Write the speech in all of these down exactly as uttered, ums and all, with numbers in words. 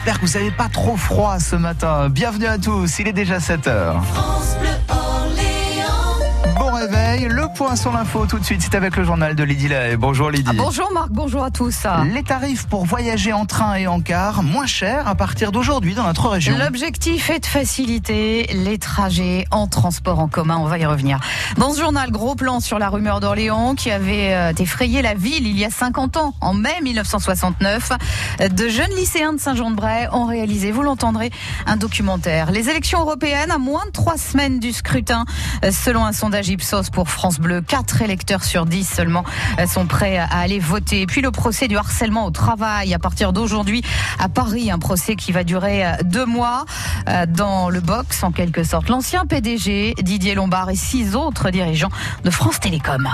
j'espère que vous n'avez pas trop froid ce matin. Bienvenue à tous, il est déjà sept heures. France Bleu Orléans. Bon réveil, le point sur l'info tout de suite, c'est avec le journal de Lydie Lay. Bonjour Lydie. Ah, bonjour Marc, bonjour à tous. Les tarifs pour voyager en train et en car, moins chers à partir d'aujourd'hui dans notre région. L'objectif est de faciliter les trajets en transport en commun, on va y revenir. Dans ce journal, gros plan sur la rumeur d'Orléans qui avait euh, effrayé la ville il y a cinquante ans, en mai mille neuf cent soixante-neuf. De jeunes lycéens de Saint-Jean-de-Bray ont réalisé, vous l'entendrez, un documentaire. Les élections européennes à moins de trois semaines du scrutin. Selon un sondage Ipsos pour France Bleu, quatre électeurs sur dix seulement sont prêts à aller voter. Et puis le procès du harcèlement au travail à partir d'aujourd'hui à Paris, un procès qui va durer deux mois dans le box en quelque sorte. L'ancien P D G Didier Lombard et six autres dirigeants de France Télécom.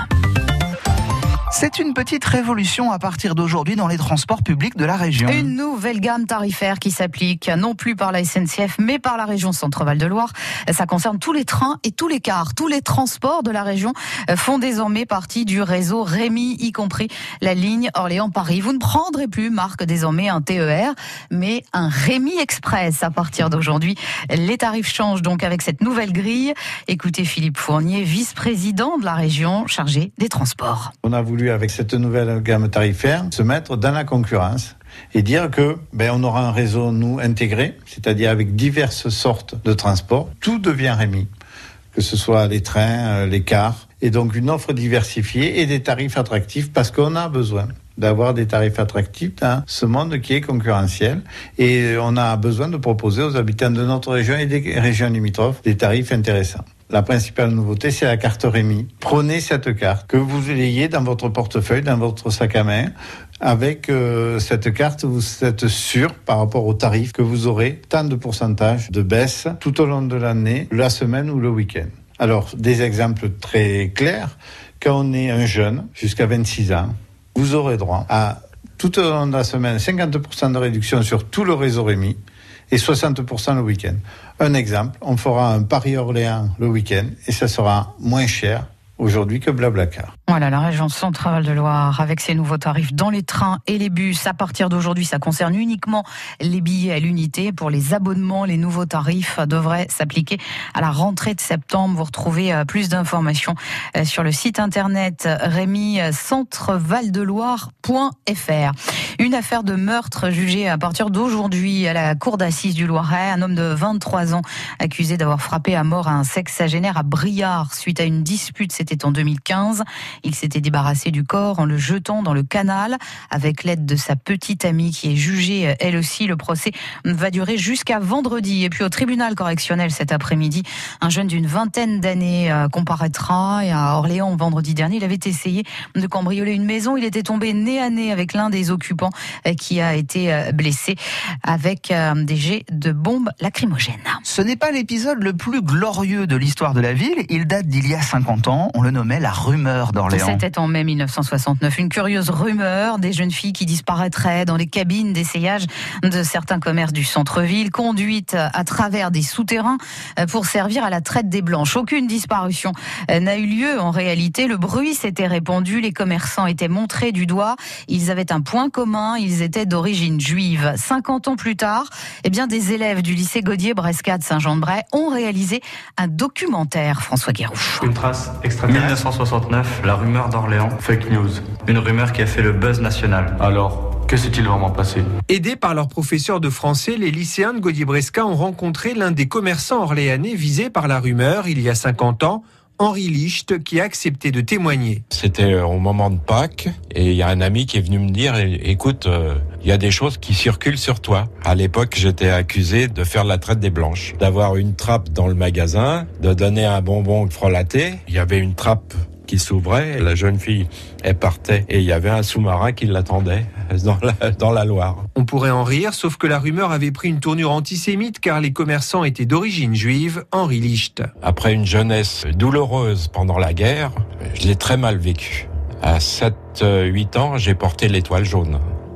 C'est une petite révolution à partir d'aujourd'hui dans les transports publics de la région. Une nouvelle gamme tarifaire qui s'applique non plus par la S N C F mais par la région Centre-Val de Loire. Ça concerne tous les trains et tous les cars. Tous les transports de la région font désormais partie du réseau Rémi, y compris la ligne Orléans-Paris. Vous ne prendrez plus, Marc, désormais un T E R, mais un Rémi Express à partir d'aujourd'hui. Les tarifs changent donc avec cette nouvelle grille. Écoutez Philippe Fournier, vice-président de la région chargé des transports. On a voulu, avec cette nouvelle gamme tarifaire, se mettre dans la concurrence et dire que ben, on aura un réseau, nous, intégré, c'est-à-dire avec diverses sortes de transports. Tout devient Rémi, que ce soit les trains, les cars, et donc une offre diversifiée et des tarifs attractifs, parce qu'on a besoin d'avoir des tarifs attractifs dans ce monde qui est concurrentiel, et on a besoin de proposer aux habitants de notre région et des régions limitrophes des tarifs intéressants. La principale nouveauté, c'est la carte Rémi. Prenez cette carte, que vous l'ayez dans votre portefeuille, dans votre sac à main. Avec euh, cette carte, vous êtes sûr, par rapport au tarif, que vous aurez tant de pourcentage de baisse tout au long de l'année, la semaine ou le week-end. Alors, des exemples très clairs. Quand on est un jeune, jusqu'à vingt-six ans, vous aurez droit à, tout au long de la semaine, cinquante pour cent de réduction sur tout le réseau Rémi et soixante pour cent le week-end. Un exemple, on fera un Paris-Orléans le week-end et ça sera moins cher aujourd'hui que Blablacar. Voilà, la région Centre-Val de Loire avec ses nouveaux tarifs dans les trains et les bus. À partir d'aujourd'hui, ça concerne uniquement les billets à l'unité. Pour les abonnements, les nouveaux tarifs devraient s'appliquer à la rentrée de septembre. Vous retrouvez plus d'informations sur le site internet rémi centre val de loire point f r. Une affaire de meurtre jugée à partir d'aujourd'hui à la cour d'assises du Loiret. Un homme de vingt-trois ans accusé d'avoir frappé à mort un sexagénaire à Briard suite à une dispute. C'était en deux mille quinze. Il s'était débarrassé du corps en le jetant dans le canal avec l'aide de sa petite amie qui est jugée elle aussi. Le procès va durer jusqu'à vendredi. Et puis au tribunal correctionnel cet après-midi, un jeune d'une vingtaine d'années comparaîtra. Et à Orléans vendredi dernier, il avait essayé de cambrioler une maison. Il était tombé nez à nez avec l'un des occupants qui a été blessé avec des jets de bombes lacrymogènes. Ce n'est pas l'épisode le plus glorieux de l'histoire de la ville. Il date d'il y a cinquante ans. On le nommait la rumeur d'Orléans. C'était en mai mille neuf cent soixante-neuf. Une curieuse rumeur des jeunes filles qui disparaîtraient dans les cabines d'essayage de certains commerces du centre-ville, conduites à travers des souterrains pour servir à la traite des blanches. Aucune disparition n'a eu lieu en réalité. Le bruit s'était répandu, les commerçants étaient montrés du doigt. Ils avaient un point commun, ils étaient d'origine juive. cinquante ans plus tard, eh bien, des élèves du lycée Gaudier-Bresca de Saint-Jean-de-Bray ont réalisé un documentaire. François Guéroux. Une trace extraterrestre. mille neuf cent soixante-neuf, la rumeur d'Orléans, fake news. Une rumeur qui a fait le buzz national. Alors, que s'est-il vraiment passé ? Aidés par leur professeur de français, les lycéens de Gaudier-Bresca ont rencontré l'un des commerçants orléanais visés par la rumeur il y a cinquante ans, Henri Licht, qui a accepté de témoigner. C'était au moment de Pâques et il y a un ami qui est venu me dire « Écoute, il euh, y a des choses qui circulent sur toi. » À l'époque, j'étais accusé de faire la traite des blanches, d'avoir une trappe dans le magasin, de donner un bonbon frelaté. Il y avait une trappe qui s'ouvrait, la jeune fille, elle partait et il y avait un sous-marin qui l'attendait dans la, dans la Loire. On pourrait en rire, sauf que la rumeur avait pris une tournure antisémite car les commerçants étaient d'origine juive, Henri Licht. Après une jeunesse douloureuse pendant la guerre, je l'ai très mal vécu. À sept huit ans, j'ai porté l'étoile jaune.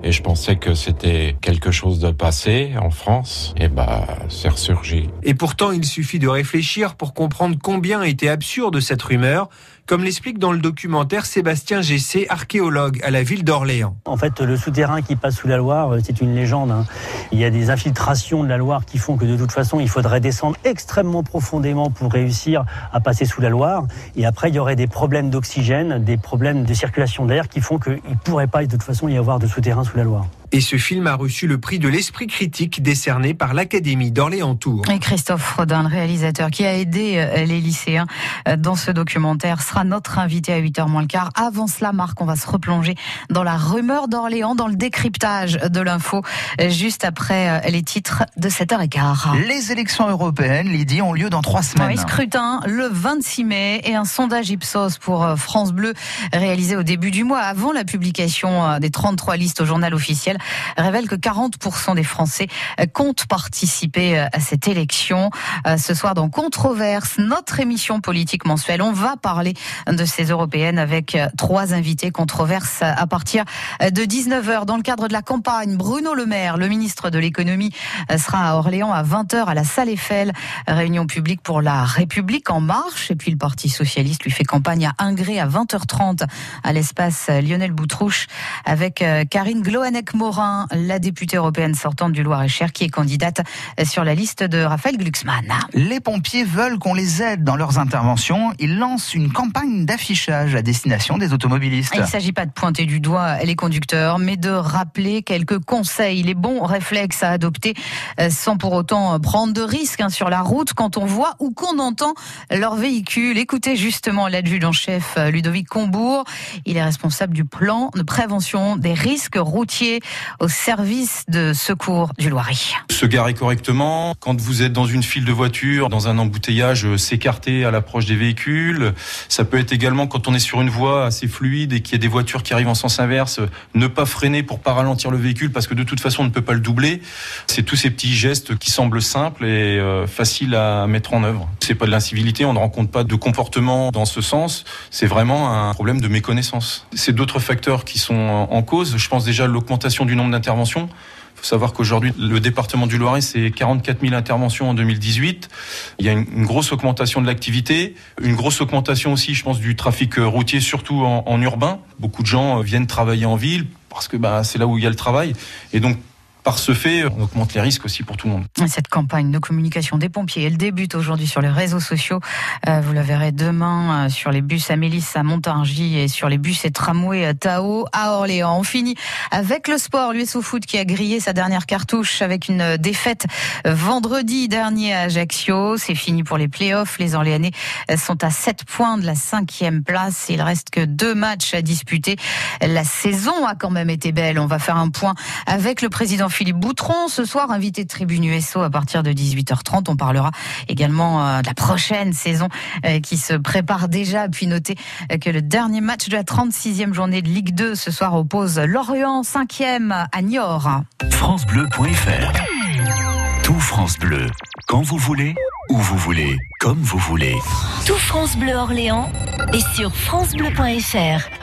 Et je pensais que c'était quelque chose de passé en France. Et bah, c'est ressurgi. Et pourtant, il suffit de réfléchir pour comprendre combien était absurde cette rumeur, comme l'explique dans le documentaire Sébastien Gessé, archéologue à la ville d'Orléans. En fait, le souterrain qui passe sous la Loire, c'est une légende. Hein. Il y a des infiltrations de la Loire qui font que de toute façon, il faudrait descendre extrêmement profondément pour réussir à passer sous la Loire. Et après, il y aurait des problèmes d'oxygène, des problèmes de circulation d'air qui font qu'il ne pourrait pas de toute façon y avoir de souterrain sous la Loire. Et ce film a reçu le prix de l'esprit critique décerné par l'Académie d'Orléans-Tours. Et Christophe Frodin, le réalisateur qui a aidé les lycéens dans ce documentaire, sera notre invité à huit heures moins le quart. Avant cela, Marc, on va se replonger dans la rumeur d'Orléans, dans le décryptage de l'info, juste après les titres de sept heures quinze. Les élections européennes, Lydie, ont lieu dans trois semaines. Oui, scrutin le vingt-six mai et un sondage Ipsos pour France Bleu réalisé au début du mois, avant la publication des trente-trois listes au journal officiel, révèle que quarante pour cent des Français comptent participer à cette élection. Ce soir, dans Controverse, notre émission politique mensuelle, on va parler de ces européennes avec trois invités. Controverse à partir de dix-neuf heures. Dans le cadre de la campagne, Bruno Le Maire, le ministre de l'économie, sera à Orléans à vingt heures à la Salle Eiffel. Réunion publique pour la République en marche. Et puis le Parti socialiste lui fait campagne à Ingré à vingt heures trente à l'espace Lionel Boutrouche avec Karine Gloanec-Morin, la députée européenne sortante du Loir-et-Cher, qui est candidate sur la liste de Raphaël Glucksmann. Les pompiers veulent qu'on les aide dans leurs interventions. Ils lancent une campagne d'affichage à destination des automobilistes. Il ne s'agit pas de pointer du doigt les conducteurs, mais de rappeler quelques conseils, les bons réflexes à adopter sans pour autant prendre de risques sur la route quand on voit ou qu'on entend leur véhicule. Écoutez justement l'adjudant-chef Ludovic Combourg. Il est responsable du plan de prévention des risques routiers au service de secours du Loiret. Se garer correctement, quand vous êtes dans une file de voitures, dans un embouteillage, s'écarter à l'approche des véhicules. Ça peut être également quand on est sur une voie assez fluide et qu'il y a des voitures qui arrivent en sens inverse, ne pas freiner pour pas ralentir le véhicule parce que de toute façon on ne peut pas le doubler. C'est tous ces petits gestes qui semblent simples et euh, faciles à mettre en œuvre. C'est pas de l'incivilité, on ne rencontre pas de comportement dans ce sens. C'est vraiment un problème de méconnaissance. C'est d'autres facteurs qui sont en cause. Je pense déjà à l'augmentation du nombre d'interventions. Il faut savoir qu'aujourd'hui, le département du Loiret, c'est quarante-quatre mille interventions en deux mille dix-huit. Il y a une, une grosse augmentation de l'activité, une grosse augmentation aussi, je pense, du trafic routier, surtout en, en urbain. Beaucoup de gens viennent travailler en ville parce que bah, c'est là où il y a le travail. Et donc, par ce fait, on augmente les risques aussi pour tout le monde. Cette campagne de communication des pompiers, elle débute aujourd'hui sur les réseaux sociaux. Euh, vous la verrez demain euh, sur les bus Amélis à Montargis et sur les bus et tramways à Tao à Orléans. On finit avec le sport. L'U S O Foot qui a grillé sa dernière cartouche avec une défaite vendredi dernier à Ajaccio. C'est fini pour les playoffs. Les Orléanais sont à sept points de la cinquième place. Il reste que deux matchs à disputer. La saison a quand même été belle. On va faire un point avec le président Philippe Boutron, ce soir, invité de Tribune U S O à partir de dix-huit heures trente. On parlera également de la prochaine saison qui se prépare déjà. Puis notez que le dernier match de la trente-sixième journée de Ligue deux ce soir oppose Lorient cinquième à Niort. francebleu point f r. Tout France Bleu, quand vous voulez, où vous voulez, comme vous voulez. Tout France Bleu Orléans est sur francebleu point f r.